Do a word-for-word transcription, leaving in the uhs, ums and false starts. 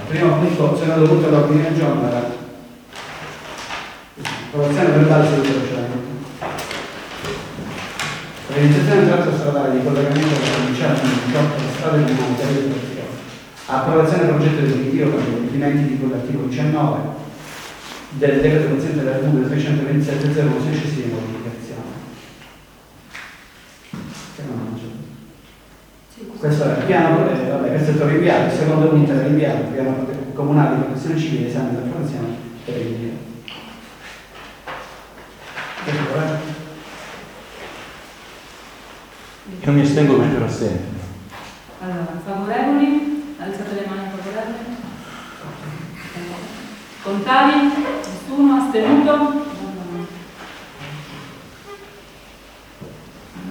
primo punto, secondo punto dell'ordine del giorno era approvazione verbale seduta precedente. Realizzazione del tratto stradale di collegamento della provinciale diciotto strade di Monte. Approvazione del progetto definitivo per gli adempimenti di quell'articolo diciannove del decreto Presidente della Repubblica trecentoventisette zero uno successive modificazioni. Questo è il piano, eh, vabbè, questo è stato rinviato, il secondo punto è rinviato, il piano comunale di protezione civile, esame della formazione per il rinvio. Io mi astengo perché ero assente. Allora, favorevoli? Alzate le mani favorevoli. Contrari? Nessuno? Astenuto?